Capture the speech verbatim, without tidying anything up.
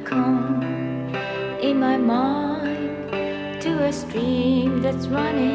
come in my mind to a stream that's running